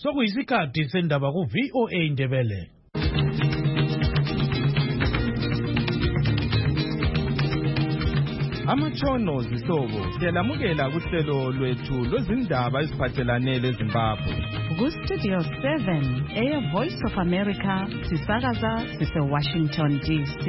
sokuyisikhathi sendaba ku VOA Indebele. Amatshono zihlobo siyalamukela kuhlelo lwethu lwezindaba eziphathelane leZimbabwe. Ku-Studio 7 Air Voice of America sisakaza sise-Washington DC.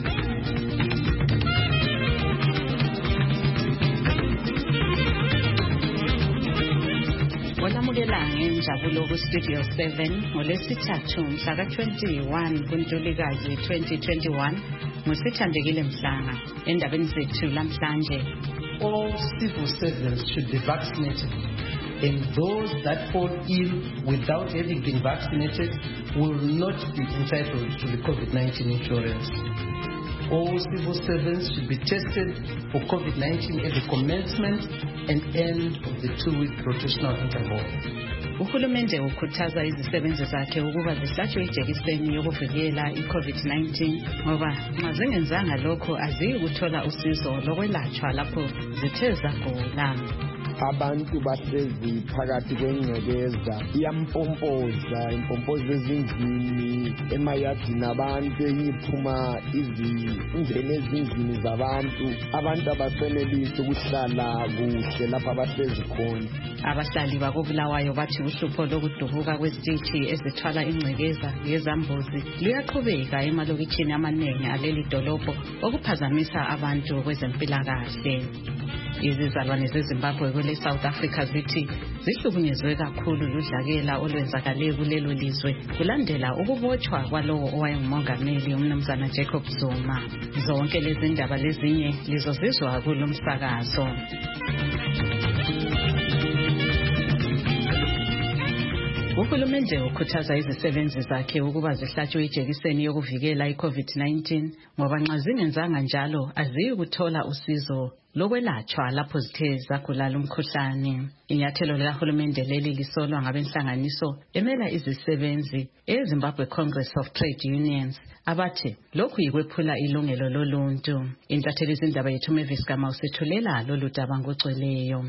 Olamukela ngenjabulo ku-Studio 7 ngolwesithathu mhla ka-21 kuNtulikazi 2021 ngusithandekile Mhlanga. Endabeni zethu lamhlanje, all civil servants should be vaccinated, and those that fall ill without having been vaccinated will not be entitled to the COVID-19 insurance. All civil servants should be tested for COVID-19 at the commencement and end of the 2-week rotational interval. Uhulumende ukhuthaza izisebenzi zakhe ukuba zihlatshwe ijekiseni yokuvikela i-COVID-19 ngoba nxa zingenzanga lokho aziyi kuthola usizo lokwelatshwa lapho zithe zagula. Abantu bahlezi phakathi kwengcekeza iyampompozela impompozo ezindlini emayadini abantu eyiphuma izindlela ezindlini zabantu abasenelisi ukuhlala kuhle lapha abahlezi khona. Abahlali bakobulawayo bathi uhlupho lokudubuka kwezitishi ezithwala ingcekeza yezambuzi luyaqhubeka emalokitshini amaningi aleli dolobho okuphazamisa abantu kwezempilakahle. Izizalwane zeZimbabwe kwele South Africa zithi zihlukunyezwe kakhulu ludlakela olwenzakale kulelo lizwe kulandela ukubotshwa kwalowo owayengumongameli umnumzana Jacob Zuma. Zonke lezi ndaba lezinye lizozizwa kulomsakazo. Uhulumende ukhuthaza izisebenzi zakhe ukuba zihlatshwe ijekiseni yokuvikela i-COVID-19 ngoba nxa zingenzanga njalo aziyi kuthola usizo lokwelatshwa lapho zithe zagula umkhuhlane. Inyathelo likahulumende leli lisolwa ngabenhlanganiso emela izisebenzi eZimbabwe Congress of Trade Unions abathi lokhu yikwephula ilungelo loluntu. Intatheli izindaba yethu Mavis Gama usithulela lolu daba ngogcweleyo.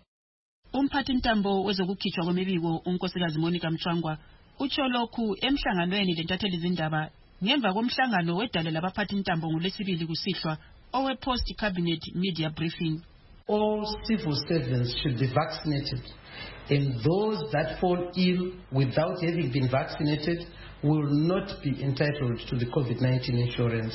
Umphathintambo wezokukhitshwa kwemibiko unkosikazi Monica Mchangwa utsho lokhu emhlanganweni lentatheli izindaba ngemva komhlangano wedale labaphathintambo ngolesibili kusihlwa owe-post cabinet media briefing. All civil servants should be vaccinated, and those that fall ill without having been vaccinated will not be entitled to the COVID-19 insurance.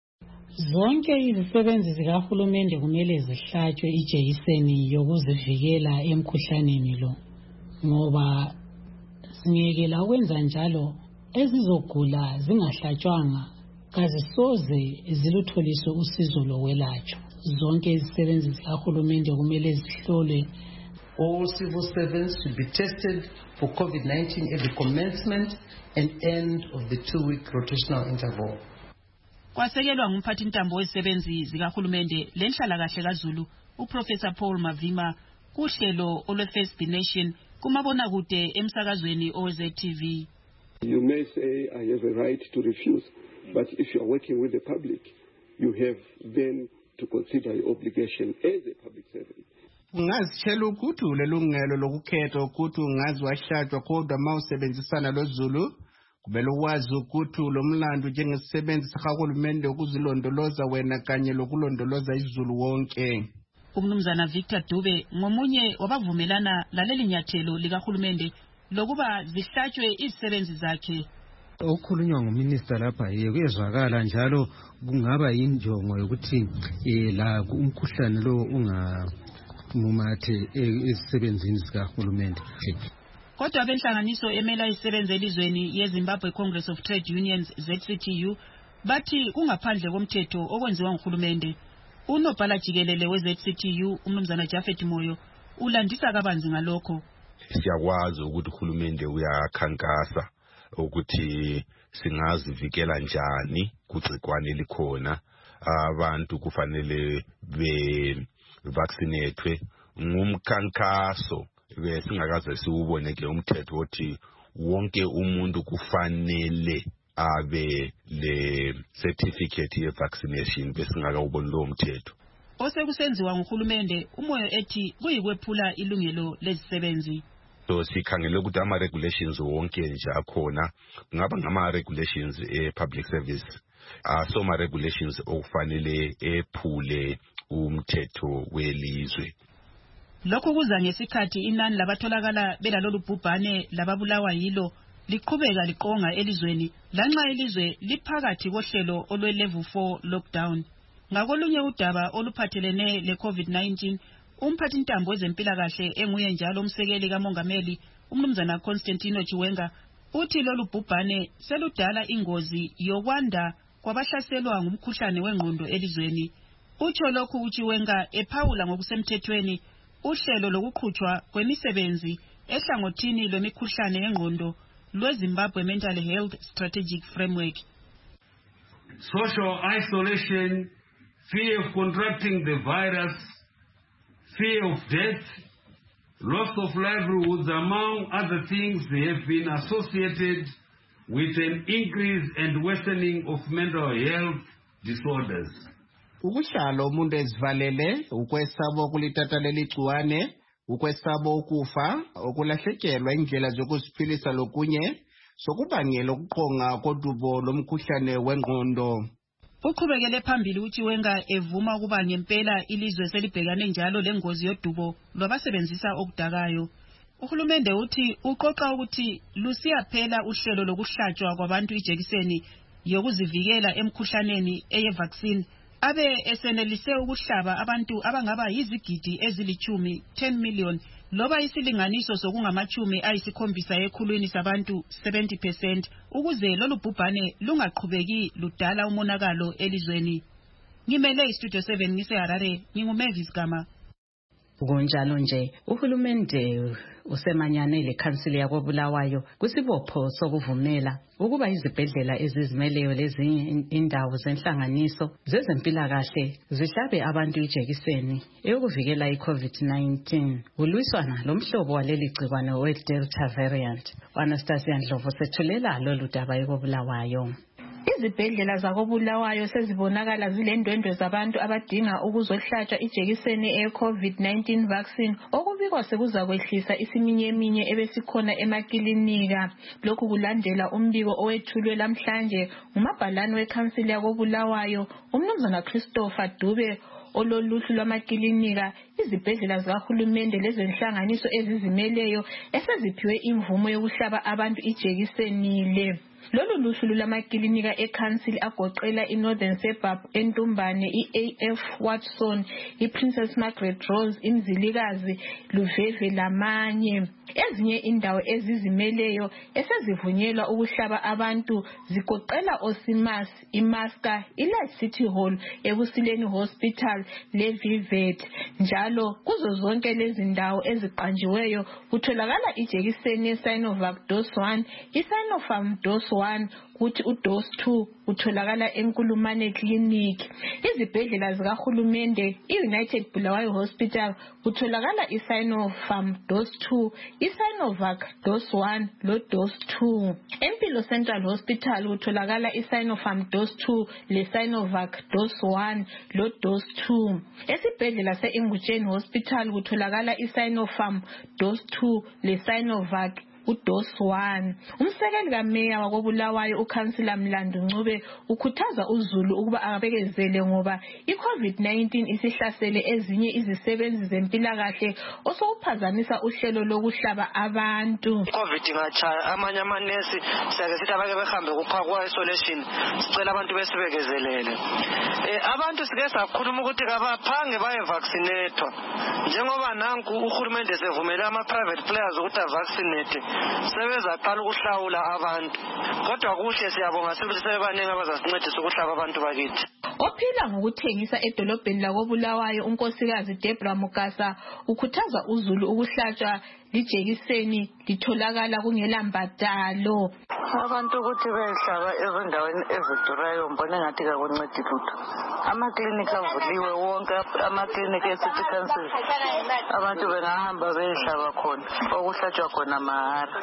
Zonke izisebenzi zikahulumende kumele zihlatshwe ijekiseni yokuzivikela emkhuhlaneni lo ngoba singekela ukwenza njalo ezizogula zingahlatshwanga kazisoze zilutholiswe usizo lokwelatshwa. Zonke izisebenzi zikahulumende kumele zihlolwe. All civil servants should be tested for COVID-19 at the commencement and end of the 2-week rotational interval. Kwasekelwa ngumphathintambo wezisebenzi zikahulumende lenhlalakahle kaZulu uProfessor Paul Mavima kuhlelo olwe-First Nation kumabonakude emsakazweni owe-ZTV. You may say I have a right to refuse, but if you are working with the public, you have then to consider your obligation as a public servant. Ungazitshela ukuthi ulelungelo lokukhetha ukuthi ungazi wahlatshwa kodwa mawusebenzisana loZulu kumele wazi ukuthi lo mlando njengesisebenzi sakahulumende ukuzilondoloza wena kanye lokulondoloza iZulu wonke. Umnumzana Victor Dube ngomunye wabavumelana laleli nyathelo likahulumende lokuba zihlatshwe izisebenzi zakhe. Okukhulunywa nguminister lapha kuyezwakala njalo kungaba injongo yokuthi la umkhuhlane lo ungamumathe ezisebenzini zikahulumende. Kodwa benhlanganiso emela izisebenzi elizweni yeZimbabwe Congress of Trade Unions ZCTU bathi kungaphandle komthetho okwenziwa nguhulumende. Unobhala jikelele we-ZCTU umnumzana Jafet Moyo ulandisa kabanzi ngalokho. Siyakwazi ukuthi uhulumende uyakhankasa ukuthi singazivikela njani kugcikwane likhona. Abantu kufanele be vaccinate ngumkhankaso besingakaze siubone ke umthetho othi wonke umuntu kufanele abe le certificate ye vaccination besingakawuboni lo mthetho. Osekusenziwa nguhulumende umoyo ethi kuyikwephula ilungelo lezisebenzi. So sikhangele ukuthi ama-regulations wonke nje akhona kungaba ngama-regulations public service asoma-regulations okufanele ephule umthetho welizwe. Lokhu kuza ngesikhathi inani labatholakala belalolu bhubhane lababulawa yilo liqhubeka liqonga elizweni lanxa ilizwe liphakathi kohlelo olwe-level 4 lockdown. Ngakolunye udaba oluphathelene le-COVID-19, umphathintambo wezempilakahle enguye njalo umsekeli kamongameli umnumzana Constantino Chiwenga uthi lolu bhubhane seludala ingozi yokwanda kwabahlaselwa ngumkhuhlane wengqondo elizweni. Utsho lokhu uChiwenga ephawula ngokusemthethweni uhlelo lokuqhutshwa kwemisebenzi ehlangothini lwemikhuhlane yengqondo lweZimbabwe Mental Health Strategic Framework. Social isolation, fear of contracting the virus, fear of death, loss of livelihoods, among other things, they have been associated with an increase and worsening of mental health disorders. Ukuhlala umuntu ezivalele, ukwesaba ukulithatha leli gciwane, ukwesaba ukufa, ukulahlekelwa indlela zokuziphilisa lokunye, sokubangela ukuqonga kodubo lomkhuhlane wengqondo. Uqhubekele phambili uChiwenga evuma ukuba ngempela ilizwe selibhekane njalo lengozi yodubo lwabasebenzisa okudakayo. Uhulumende uthi uqoqa ukuthi lusiyaphela uhlelo lokuhlatshwa kwabantu ijekiseni yokuzivikela emkhuhlaneni eye-vaccine abe esenelise ukuhlaba abantu abangaba yizigidi ezilithumi 10 million loba isilinganiso sokungamachumi ayisikhombisa ekhulwini sabantu 70% ukuze lolu bhubhane lungaqhubeki ludala umonakalo elizweni. Ngimele iStudio 7 ngiseHarare, nginguMavis Gama. Kunjalo nje uhulumende usemanyane lekhansili yakoBulawayo kusibopho sokuvumela ukuba izibhedlela ezizimeleyo lezinye indawo zenhlanganiso zezempilakahle zihlabe abantu ijekiseni eyokuvikela iCovid-19 kulwiswana lomhlobo waleli gciwane we-Delta variant. Anastasia Ndlovu sethulela lolu daba yakoBulawayo. Izibhedlela zakoBulawayo sezibonakala zilendwendwe zabantu abadinga ukuzohlatshwa ijekiseni ye-COVID-19 vaccine okubikwa sekuzakwehlisa isiminyeminye ebesikhona emakilinika. Lokhu kulandela umbiko owethulwe lamhlanje ngumabhalane wekhansili yakoBulawayo umnumzana Christopher Dube ololuhlu lwamakilinika, izibhedlela zikahulumende lezenhlanganiso ezizimeleyo eseziphiwe imvumo yokuhlaba abantu ijekiseni le. Lolu luhlu lwamakilinika ekhansili agoqela iNorthern Suburb, eNtumbane, iAF Watson, iPrincess Margaret Rose, iMzilikazi, Luveve lamanye. Ezinye indawo ezizimeleyo esezivunyelwa ukuhlaba abantu zigoqela Osimas, iMaska, iLight City Hall, eBusileni Hospital leVivet. Njalo kuzo zonke lezi ndawo eziqanjiweyo kutholakala ijekiseni yeSinovac dose 1, iSinopharm dose 1, kuthi udose 2 utholakala eNkulumane Clinic. Izibhedlela zikahulumende, iUnited Bulawayo Hospital kutholakala iSinopharm dose 2, iSinovac dose 1 lo dose 2. Empilo Central Hospital kutholakala iSinopharm dose 2 leSinovac dose 1 lo dose 2. Esibhedlela seIngutsheni Hospital kutholakala iSinopharm dose 2 leSinovac udose 1. Umsekeli kameya wakoBulawayo uKhansila Mlandu Ncube ukhuthaza uZulu ukuba abekezele ngoba iCovid-19 isihlasele ezinye izisebenzi zempilakahle osokuphazamisa uhlelo lokuhlaba abantu. Covid ingachaya amanye amanesi siyake sithi abake behambe kuphakwa isolation, sicela abantu besibekezelele. Abantu sike sakhuluma ukuthi kabaphange baye vaccinate njengoba nanku uhulumende sevumela ama private players ukuthi avaccinate sebezaqala ukuhlawula abantu, kodwa kuhle siyabonga sibuthi sebebaningi abazasincedisa ukuhlaba abantu bakithi. Ophila ngokuthengisa edolobheni lakoBulawayo unkosikazi Debra Mukasa ukhuthaza uZulu ukuhlatshwa lijekiseni litholakala kungela mbadalo. Abantu ukuthi behlaba ezindaweni ezidurayo mbona ngathi akuncedi lutho. Amaklinika avuliwe wonke, amaklinika eCity Council abantu bengahamba behlaba khona okuhlatshwa khona mahara.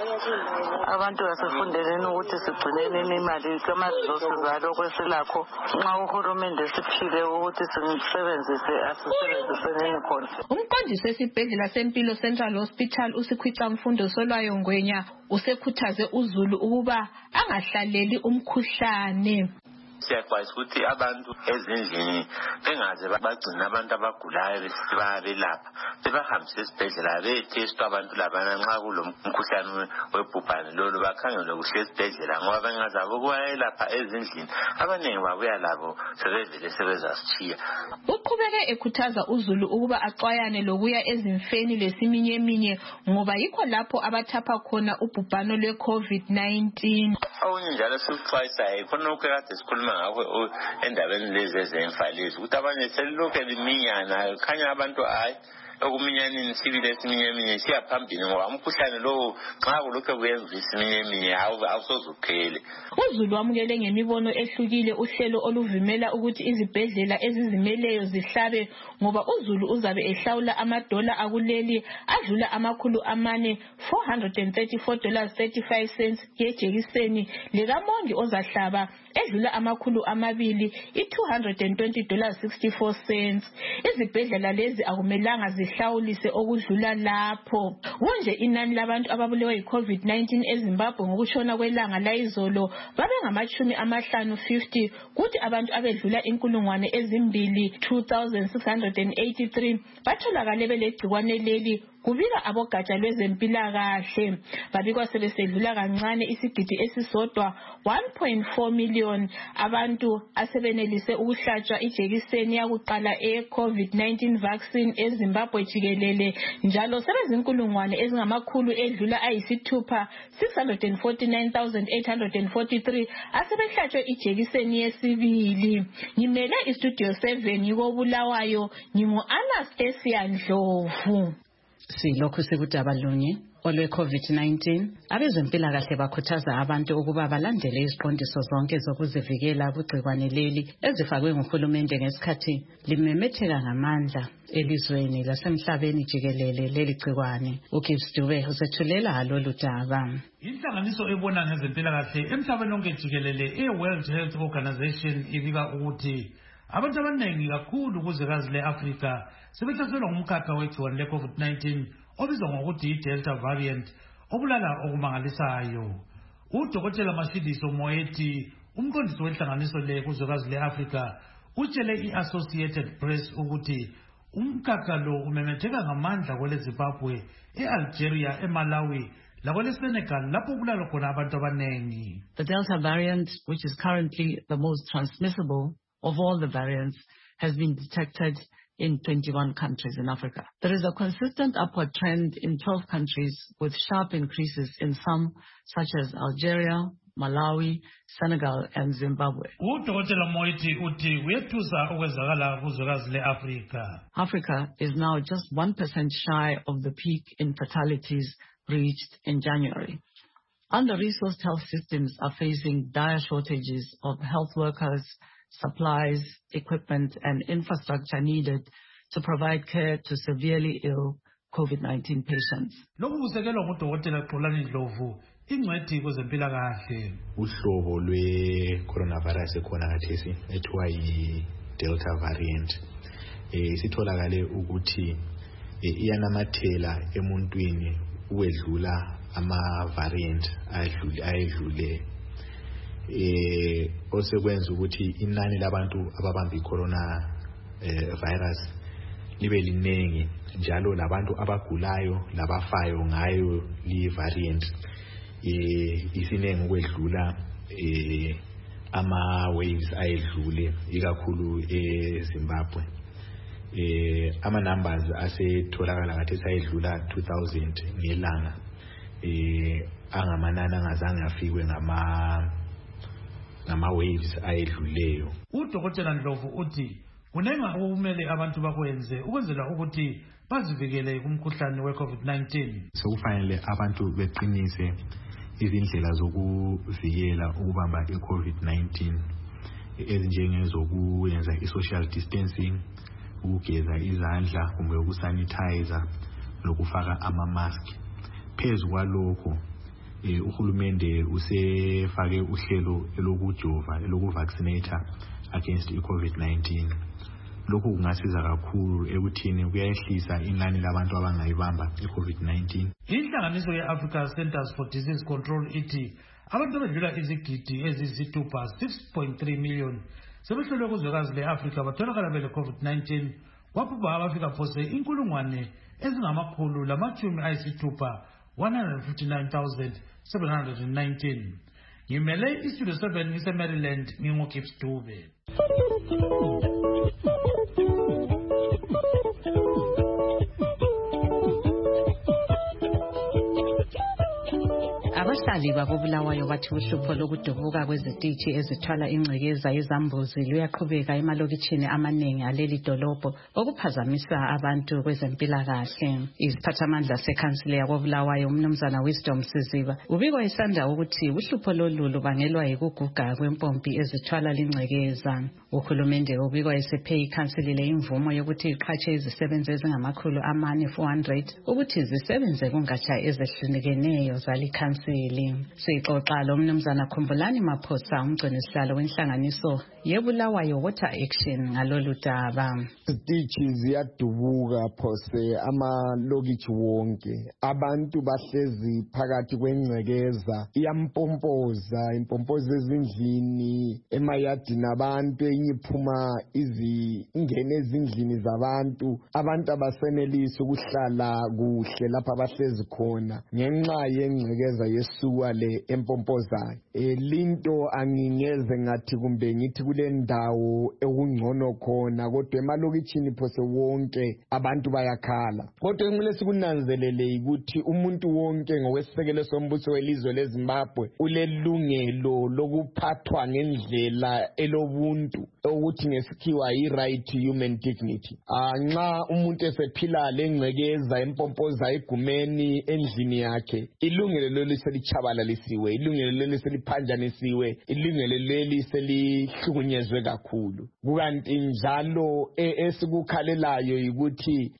Abantu asifundeleni ukuthi sigcineni imali kama-resources alokho esilakho nxa uhulumende siphile ukuthi sisebenzise asisebenziseneni khona. Umqondisi wesibhedlela sempilo Central Hospital uSikhwicamfundo Solwayo Ngwenya usekhuthaze uZulu ukuba angahlaleli umkhuhlane. Siyakwazi ukuthi abantu ezindlini bengaze bagcina abantu abagulayo besibabelapha bebahambise esibhedlela betestwa abantu labana nxa kulomkhuhlane webhubhane lolu bakhangelwe kuhle esibhedlela ngoba bengazabo ukuwayelapha ezindlini abaningi babuya labo sebevele sebezasitshiya. Uqhubeke ekhuthaza uZulu ukuba axwayane lokuya ezimfeni lesiminyeminya ngoba yikho lapho abathapha khona ubhubhano lwe-COVID-19. Okunye njalo sikuxwayisayo khona ukade sikhuluma ngakho endabeni lezi ezemfalisi ukuthi abanye selilokhu liminyana khanya abantu hayi okuminyanini sibile esiminyeminya siyaphambili ngoba umkhuhlane lo nxa kulokhu kuyenza isiminyeminya awusozuphele. uZulu wamukele ngemibono ehlukile uhlelo oluvimela ukuthi izibhedlela ezizimeleyo zihlabe ngoba uZulu uzabe ehlawula $4 akuleli adlula $434.35 yejekiseni likamongi ozahlaba edlula $200 $220.64. Izibhedlela lezi akumelanga zihlawulise okudlula lapho. Kunje inani labantu ababulewe yi-COVID-19 eZimbabwe ngokushona kwelanga layizolo babengama50 kuthi abantu abedlula 2,683 batholakale belegcikwane leli kubika abogatsha lwezempilakahle. Babikwa sebesedlula kancane isigidi esisodwa 1.4 million abantu asebenelise ukuhlatshwa ijekiseni yakuqala e-COVID-19 vaccine eZimbabwe jikelele njalo sebezinkulungwane ezingamakhulu edlula ayisithupha 649,843 asebehlatshwe ijekiseni yesibili. Ngimele istudio 7 yikoBulawayo ngingu-Anastasia Ndlovu. Silokhu sikudaba lunye olwe-COVID-19 abezempilakahle bakhuthaza abantu ukuba balandele iziqondiso zonke zokuzivikela kugcikwane leli ezifakwe nguhulumende ngesikhathi limemetheka ngamandla elizweni lasemhlabeni jikelele leli gcikwane. uGibbs Dube usethulela lolu daba. Inhlanganiso ebona ngezempilakahle emhlabeni wonke jikelele e-World Health Organization ibika ukuthi abantu abaningi kakhulu kuzwekazi le-Afrika sebehlaselwa ngumkhakha wegciwane le-COVID-19 obizwa ngokuthi i-Delta variant obulala okumangalisayo. uDokotela Mashidiso Moeti, umqondisi wenhlanganiso le kuzwekazi le-Afrika, utshele i-Associated Press ukuthi umkhakha lo umemetheka ngamandla kwele-Zimbabwe, e-Algeria, eMalawi lakwele-Senegal lapho kubulala khona abantu abaningi. The Delta variant, which is currently the most transmissible of all the variants, has been detected in 21 countries in Africa. There is a consistent upward trend in 12 countries with sharp increases in some, such as Algeria, Malawi, Senegal, and Zimbabwe. Africa is now just 1% shy of the peak in fatalities reached in January. Under-resourced health systems are facing dire shortages of health workers, supplies, equipment, and infrastructure needed to provide care to severely ill COVID-19 patients. Uhlobo lwe-coronavirus ekhona khathesi ethiwa yi-Delta variant sitholakale ukuthi iyanamathela emuntwini uwedlula ama-variant ayedlule osekwenza ukuthi inani labantu ababamba i-corona virus libe linengi njalo labantu abagulayo labafayo ngayo li-variant isinengi ukwedlula ama-waves ayedlule ikakhulu eZimbabwe. Ama-numbers asetholakala khathesi ayedlula 2,000 ngelanga angamanani angazange afikwe ngama-waves ayedluleyo. uDokotela Ndlovu uthi kunenga okumele abantu bakwenze ukwenzela ukuthi bazivikele kumkhuhlane we-COVID-19. Sekufanele abantu beqinise izindlela zokuvikela ukubamba i-COVID-19 ezinjengezokuyenza i-social distancing, ukugeza izandla kumbe ukusanitizer lokufaka ama-mask. Phezu kwalokho uhulumende usefake uhlelo lokujova lokuvaccinate against i-COVID-19. lokhu kungasiza kakhulu ekuthini kuyayehlisa inani labantu abangayibamba i-COVID-19. Inhlanganiso ye-Africa Centers for Disease Control ithi abantu abadlula izigidi eziyisithupha 6.3 million sebehlolwe kuzwekazi le-Afrika batholakala bele-COVID-19 kwabhubha abafika phose 159,719. Ngimele istudio 7 ise-Maryland ngingo-Gibbs Dube. Abahlali bakobulawayo bathi uhlupho lokudubuka kwezitishi ezithwala ingcekeza yezambuzi luyaqhubeka emalokitshini amaningi aleli dolobho okuphazamisa abantu kwezempilakahle. Iziphathamandla sekhansile yakobulawayo umnumzana Wisdom Siziba ubikwa isanda ukuthi uhlupho lolu lubangelwa yikuguga kwempompi ezithwala lingcekeza. Uhulumende ubikwa esephe ikhansile le imvumo yokuthi iqhatshe izisebenzi ezingama400 ukuthi zisebenze kungatsha ezehlukeneyo zalikhansile. Sixoxa lo mnumzana Khumbulani Maphosa umgcinisihlalo wenhlanganiso yebulawayo Water Action ngalolu daba. Izitishi ziyadubuka phose amalokitshi wonke. Abantu bahlezi phakathi kwengcekeza iyampompoza impompoza ezindlini emayadini abantu enyiphuma ingene ezindlini zabantu. Abantu abasenelisi ukuhlala kuhle lapha abahlezi khona ngenxa yengcekeza yesuka le empompozayo. Linto angingeze ngathi kumbe ngithi kule ndawo ekungcono khona kodwa emalokitshini phose wonke abantu bayakhala. Kodwa kumele sikunanzelele ukuthi umuntu wonke ngokwesekelo sombuso welizwe leZimbabwe ulelungelo lokuphathwa ngendlela elobuntu ukuthi ngesikhiwa i-right to human dignity. Nxa umuntu esephila lengcekeza empompoza igumeni endlini yakhe ilungelo leli selichabalalisiwe, ilungelo leli seliphanjanisiwe, ilungelo leli selihlukunyezwe kakhulu. Kukanti njalo esikukhalelayo ukuthi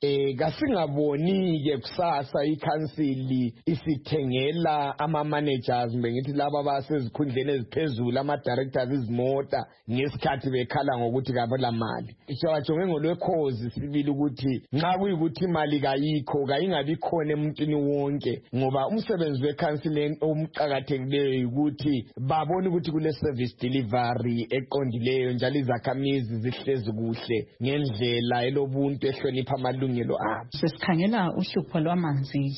kasingaboni ke kusasa ikhansili isithengela ama-managers ngithi laba basezikhundleni eziphezulu ama-directors izimota ngesikhathi bekhala ngokuthi kabela mali. Siyajonge ngolwekhozi sibili ukuthi nxa kuyikuthi imali kayikho kayingabi khona emuntwini wonke ngoba umsebenzi wekhansili omqakathekileyo ukuthi babone ukuthi kule service delivery eqondileyo njalo izakhamizi zihlezi kuhle ngendlela elobuntu ehlonipha amalungelo abo. Sesikhangela uhlupho lwamanzi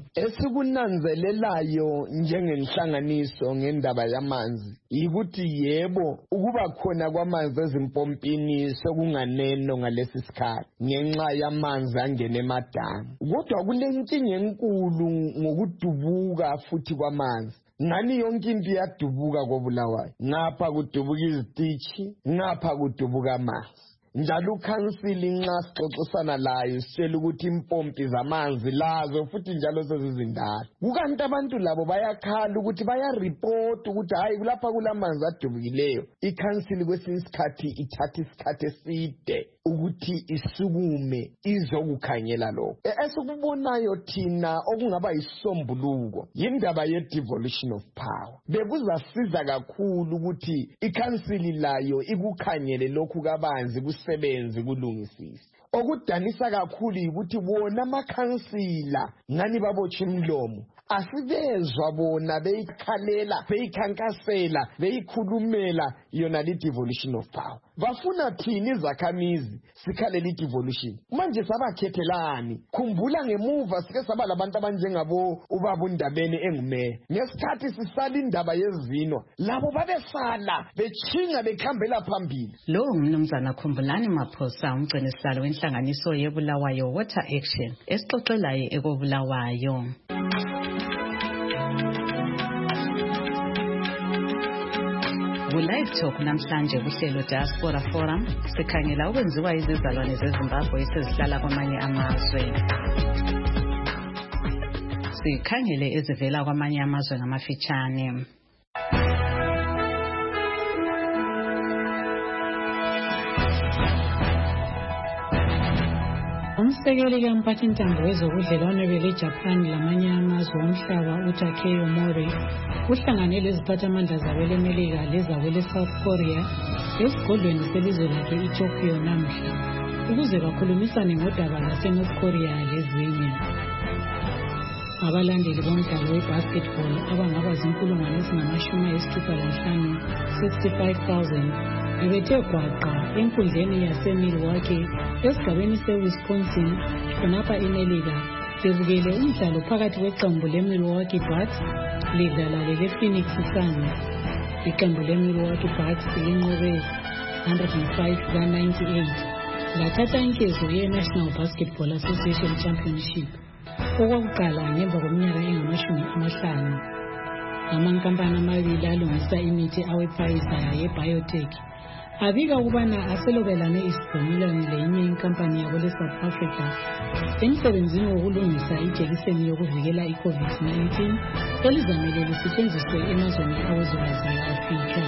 esikunanzelelayo njengenhlanganiso ngendaba yamanzi ukuthi yebo ukuba khona kwamanzi ezimpompini sekunganeno ngalesi sikhathi ngenxa yamanzi angene emadamu. Kodwa kulenkinga enkulu ngokudubuka futhi kwamanzi. Ngani yonke into iyadubuka kobulawayo. Ngapha kudubuka izitishi, ngapha kudubuka amanzi. Njalo ukhansili nxa sixoxisana layo sitshela ukuthi impompi zamanzi lazo futhi njalo sezizindala. Kukanti abantu labo bayakhala ukuthi bayareport ukuthi hayi kulapha kulamanzi adubukileyo. Ikhansili kwesinye isikhathi ithatha isikhathi eside ukuthi isukume izokukhangela lokho. Esikubonayo thina okungaba isombuluko yindaba ye-devolution of power. Bekuzasiza kakhulu ukuthi ikhansili layo ikukhangele lokhu kabanzi kusebenze kulungisisa. Okudanisa kakhulu ukuthi bona amakhansila ngani babotsha imlomo asibezwa bona beyikhalela beyikhankasela beyikhulumela yona le devolution of power. Bafuna thini izakhamizi sikhalela i-devolution manje sabakhethelani. Khumbula ngemuva sike saba labantu abanjengabo ubaba uNdabeni engumeya ngesikhathi sisala indaba yezinwa labo babesala bechinga bekhambela phambili. Lo umnumzana Khumbulani Maphosa umgcinisihlalo wenhlanganiso yebulawayo Water Action esixoxelayo ekobulawayo. Live Talk namhlanje kuhlelo Diaspora Forum sikhangela ukwenziwa izizalwane zeZimbabwe esezihlala kwamanye amazwe. Sikhangele ezivela kwamanye amazwe ngamafitshane. Umsekeli kamphathintambo wezobudlelwano bele-Japan lamanye amazwe omhlaba uTakeyo Mori uhlangane leziphathamandla zabele-Melika lezabele-South Korea esigodlweni selizwe lakhe iTokyo namhla. ukuze bakhulumisane ngodaba lwaseNorth Korea lezinye. Abalandeli bomdlalo we-basketball abangaba zinkulungwane ezingamashumi 65,000 bebethe gwaqa enkundleni yaseMilwaukee esigabeni se-Wisconsin khonapha eMelika bebukele umdlalo phakathi kweqembu leMilwaukee Bucks lidlala lePhoenix Suns. Iqembu leMilwaukee Bucks linqobe 105-98 lathatha inkezo ye-National Basketball Association Championship okwakuqala ngemva kweminyaka engamashumi 50. Amankampani amabili alungisa imithi awe-Pfizer ye-Biotech abika ukubana aselobelane isivumelwano lenye inkampani yabo le-South Africa emsebenzini wokulungisa ijekiseni yokuvikela i-COVID-19 elizamele lisetshenziswe emazweni awezwekazi le-Afrika.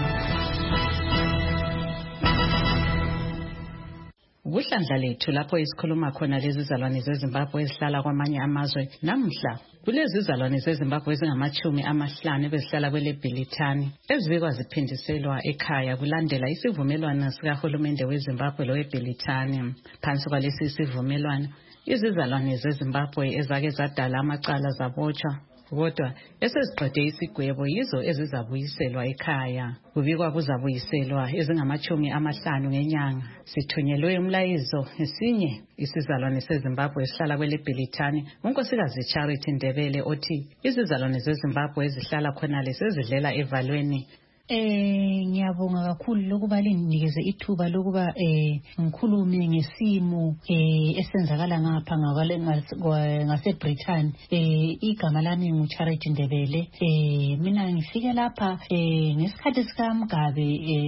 Kuhlandla lethu lapho isikhuluma khona lezi zalwane zeZimbabwe ezihlala kwamanye amazwe namuhla kulezi zalwane zeZimbabwe ezingama-50 bezihlala kweleBhilitani ezibikwa ziphindiselwa ekhaya kulandela isivumelwano sikahulumende weZimbabwe loweBhilitani. Phansi kwalesi isivumelwano izizalwane zeZimbabwe ezake zadala amacala zabotshwa kodwa eseziqede isigwebo yizo ezizabuyiselwa ekhaya. Kubikwa kuzabuyiselwa ezingama-50 ngenyanga. Sithunyelwe umlayezo esinye isizalwane seZimbabwe esihlala kweleBhilitani unkosikazi Charity Ndebele othi izizalwane zeZimbabwe ezihlala khonale sezidlela evalweni. Ngiyabonga kakhulu lokuba linginikeze ithuba lokuba ngikhulume ngesimo esenzakala ngapha ngaseBritain. Igama lami nguCharity Ndebele. Mina ngifike lapha ngesikhathi sikaMgabe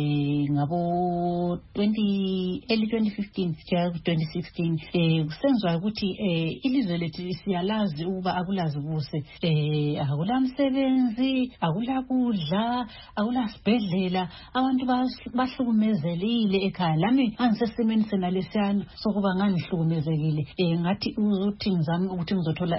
ngabo early 2015 kuya 2016 kusenzwa ukuthi ilizwe lethu siyalazi ukuba akulazi kuse akulamsebenzi akulakudla akulasibhedlela abantu bahlukumezelile ekhaya. Lami angisesimeni senalesiyana sokuba ngangihlukumezekile ngathi uthi ngizame ukuthi ngizothola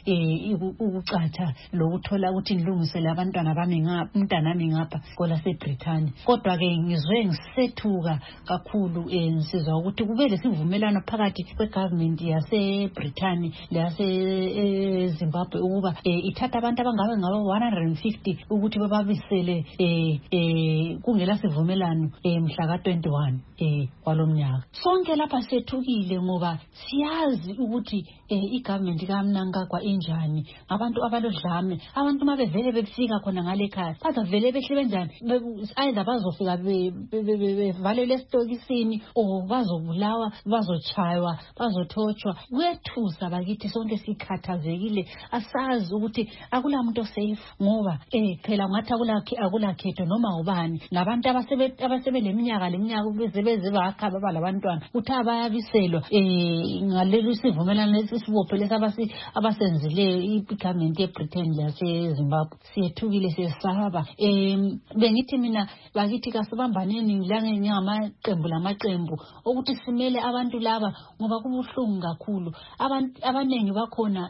ukucatha lokuthola ukuthi ngilungisele abantwana bami umntanami ngapha kwelaseBritain. Kodwa ke ngizwe ngisethuka kakhulu ngisizwa ukuthi kube lesivumelano phakathi kwegovernment yaseBritain leyaseZimbabwe ukuba ithatha abantu abangabe ngaba 150 ukuthi bababisele kungela sivumelano mhla ka-21 kwalomnyaka. Sonke lapha sethukile ngoba siyazi ukuthi igovernment kaMnangagwa injani, abantu abalodlame, abantu mabevele befika khona ngale ekhaya bazavele behle benjani, either bazofika bevalele esitokisini or bazobulawa, bazotshaywa, bazothotshwa. Kuyethusa bakithi sonke sikhathazekile, asazi ukuthi akulamuntu safe ngoba phela ngathi akulakhetho noma ubani. Nabantu abasebeleminyaka bezebeze bakhaba balabantwana uthi abayabiselwa ngaleli sivumelano lesibophe abasenzile igovernment yeBritain yaseZimbabwe. Siyethukile siyesaba. Bengithi mina bakithi kasibambaneni ngamaqembu lamaqembu ukuthi simele abantu laba ngoba kubuhlungu kakhulu. Abantu abanengi bakhona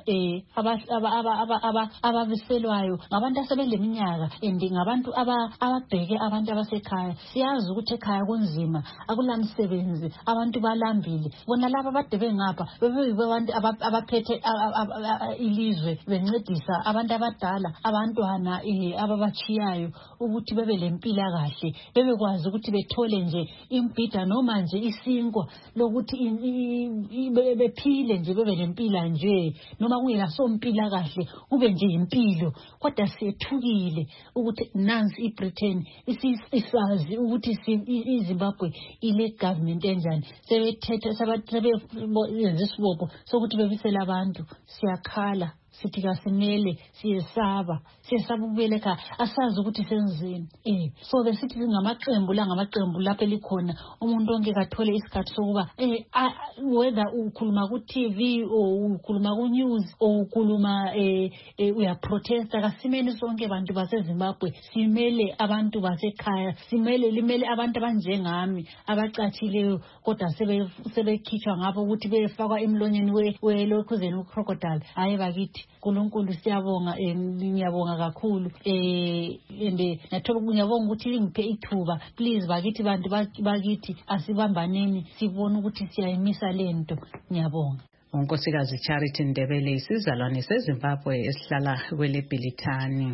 ababiselwayo ngabantu asebeleminyaka ngabantu ababheke abantu abasekhaya. Siyazi ukuthi ekhaya kunzima, akulamsebenzi, abantu balambile. Bona laba abadebe ngapha bebeyibantu abaphethe ilizwe bencedisa abantu abadala, abantwana ababachiyayo ukuthi bebe lempila kahle, bebekwazi ukuthi bethole nje imbhida noma nje isinkwa lokuthi bephile nje bebe lempila nje noma kungela sompila kahle kube nje impilo. Kodwa siyethukile ukuthi nansi iBritain isazi ukuthi iZimbabwe ile government enjani, sebethethe sebenze isibopho sokuthi bebisela abantu. Siyakhala sithi kasimele, siyesaba ukubuyela ekhaya, asazi ukuthi senzeni. So besithi ngamaqembu lapho elikhona umuntu onke kathole isikhathi sokuba whether ukhuluma ku-TV or ukhuluma ku-news or ukhuluma uyaprotesta, kasimele sonke abantu baseZimbabwe, simele abantu basekhaya, limele abantu abanjengami abacatshileyo kodwa sebekhitshwa ngapho ukuthi befakwa emlonyeni welokhuzeni ucrocodile. Hayi bakithi uNkulunkulu siyabonga ngiyabonga kakhulu ende nathoba ngiyabonga ukuthi lingiphe ithuba please bakithi bantu bakithi asibambaneni sibone ukuthi siyayimisa lento ngiyabonga. uNkosikazi Charity Ndebele isizalwane seZimbabwe esihlala kwele Bhilithani.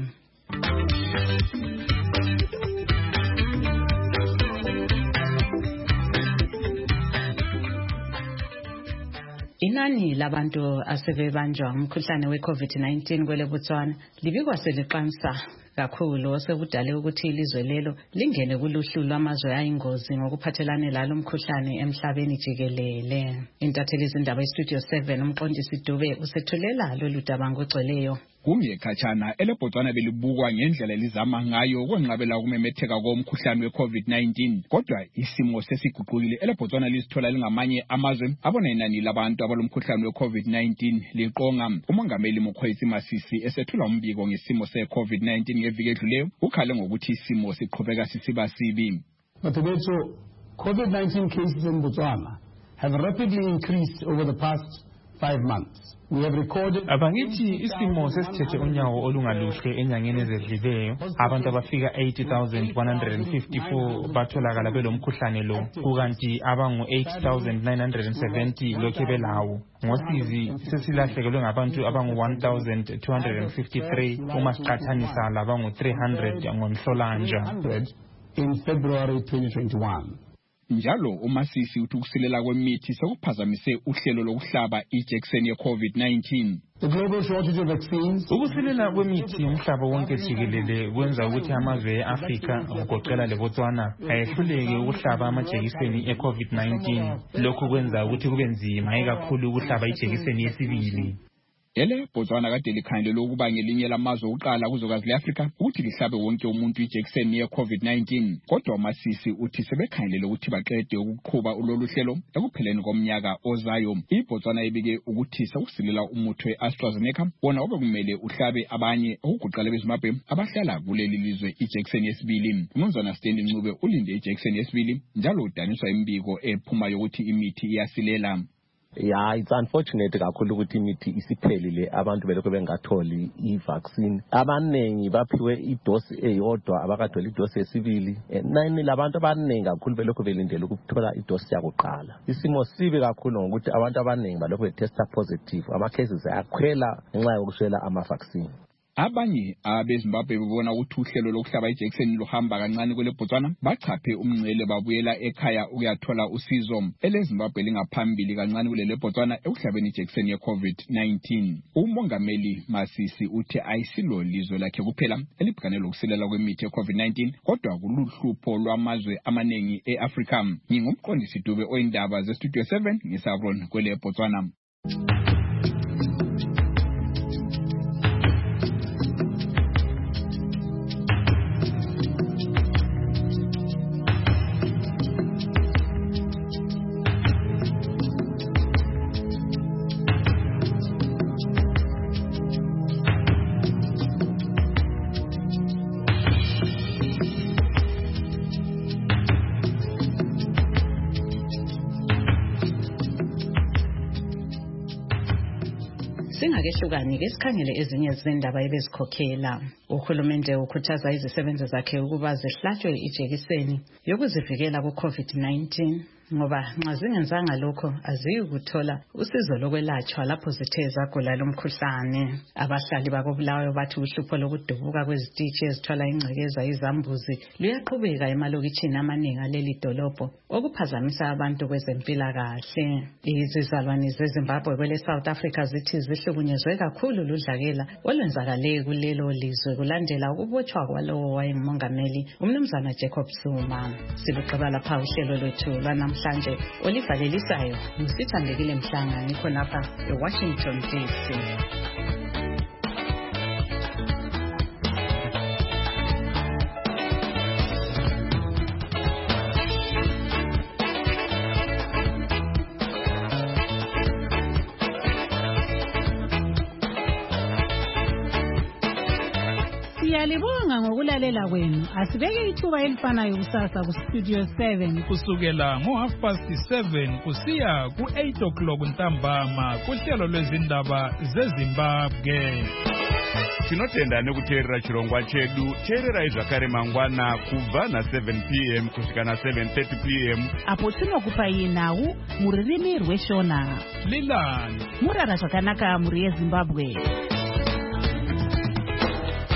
Inani labantu asebebanjwa umkhuhlane we-COVID-19 kwele Botswana libikwa seliqansa kakhulu osekudale ukuthi ilizwe lelo lingene kuluhlu lwamazwe ayingozi ngokuphathelane lalo mkhuhlane emhlabeni jikelele. Intatheli izindaba eStudio 7 umqondisi Dube usethulela lolu daba ngogcweleyo. Kungekhatshana eleBotswana belibukwa ngendlela elizama ngayo ukwenqabela ukumemetheka komkhuhlane we-COVID-19 kodwa isimo sesiguqukile eleBotswana lisithola lingamanye amazwe abona inani labantu abalomkhuhlane we-COVID-19 liqonga. Umongameli Mokgweetsi Masisi esethula umbiko ngesimo se-COVID-19 ngeviki edluleyo ukhale ngokuthi isimo siqhubeka sisiba sibi. COVID-19 cases in Botswana have rapidly increased over the past 5 months. Abangithi isimo sesithethe unyawo olungaluhle enyangeni ezedlileyo abantu abafika 80,154 batholakala belomkhuhlane lo kukanti abangu 8,970 lokhe belawo. Ngosizi sesilahlekelwe ngabantu abangu 1,253 uma siqathanisa labangu 300 ngoNhlolanja in February 2021. Njalo uMasisi uthi ukusilela kwemithi sekuphazamise uhlelo lokuhlaba ijekiseni ye-COVID-19. The global shortage of vaccines. Ukusilela kwemithi umhlaba wonke jikelele kwenza ukuthi amazwe eAfrika ngokugoqela leBotswana ayehluleke ukuhlaba amajekiseni e-COVID-19. Lokhu kwenza ukuthi kube nzima kakhulu ukuhlaba ijekiseni yesibili. Botswana kade likhangelelwe ukuba ngelinye lamazwe okuqala kuzwekazi le-Afrika ukuthi lihlabe wonke umuntu ijekiseni ye-COVID-19 kodwa uMasisi uthi sebekhangelele ukuthi baqede ukuqhuba ulolu hlelo ekupheleni komnyaka ozayo. iBotswana ibike ukuthi sekusilela umuthi we-AstraZeneca wona obekumele uhlabe abanye okugoqela beZimbabwe abahlala kuleli lizwe ijekiseni yesibili. uMnumzana Stanley Ncube ulinde ijekiseni yesibili njalo udaniswa imbiko ephuma yokuthi imithi iyasilela. Yeah, it's unfortunate kakhulu ukuthi imithi isiphelile abantu belokho bengatholi i-vaccine. Abanengi baphiwe idosi eyodwa abakatholi idosi yesibili. Nani labantu abanengi kakhulu belokho belindele ukuthola idosi yakuqala. Isimo sibi kakhulu ngokuthi abantu abanengi balokho betesta positive. Ama-cases ayakhwela ngenxa yokuswela ama-vaccine. Abanye abeZimbabwe bebona ukuthi uhlelo lokuhlaba ijekiseni luhamba kancane kwele Botswana bachaphe umngcele babuyela ekhaya ukuyathola usizo. eleZimbabwe lingaphambili kancane kulele Botswana ekuhlabeni ijekiseni ye-COVID-19. Umongameli Masisi uthi ayisilo lizwe lakhe kuphela elibhekane lokusilela kwemithi ye-COVID-19 kodwa kuluhlupho lwamazwe amanengi eAfrika. Ngingumqondisi Dube oyindaba zeStudio 7 ngisabron kwele Botswana. Singakehlukani ke sikhangele ezinye izindaba ebezikhokhela. Uhulumende ukhuthaza izisebenzi zakhe ukuba zihlatshwe ijekiseni yokuzivikela ku-COVID-19 ngoba nxa zingenzanga lokho aziyikuthola usizo lokwelatshwa lapho zithe zagula lo mkhuhlane. Abahlali bakobulawayo bathi uhlupho lokudubuka kwezititshi ezithola ingcekeza izambuzi luyaqhubeka emalokitshini amaningi aleli dolobho okuphazamisa abantu kwezempilakahle. Izizalwane zeZimbabwe kwele South Africa zithi zihlukunyezwe kakhulu ludlakela olwenzakale kulelo lizwe kulandela ukubotshwa kwalowo wayengumongameli uMnumzana Jacob Zuma. Siluqaba lapha uhlelo lwethu lwanamhlanje olivalelisayo ngusithandekile Mhlanga ngikhonapha eWashington DC. Siyalibonga ngokulalela kwenu. Asibeke ithuba elifanayo kusasa ku Studio 7 kusukela ngo7:30 kusiya ku8 ntambama kuhlelo lwezindaba zeZimbabwe. Tinotenda nekuteerera chirongwa chedu. Teererai zvakare mangwana kubva na7 p.m. kusvika na7:30 p.m. apo tinokupai nhau mururimi rweshona. Lilani murara zvakanaka muri yeZimbabwe.